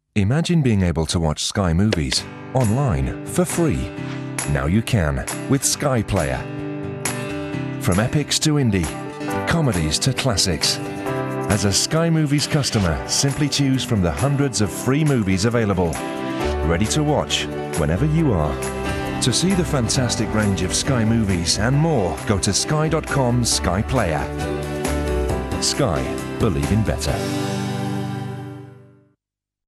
Imagine being able to watch Sky Movies online for free. Now you can with Sky Player. From epics to indie, comedies to classics. As a Sky Movies customer, simply choose from the hundreds of free movies available. Ready to watch whenever you are. To see the fantastic range of Sky Movies and more, go to sky.com/Sky Player. Sky, believe in better.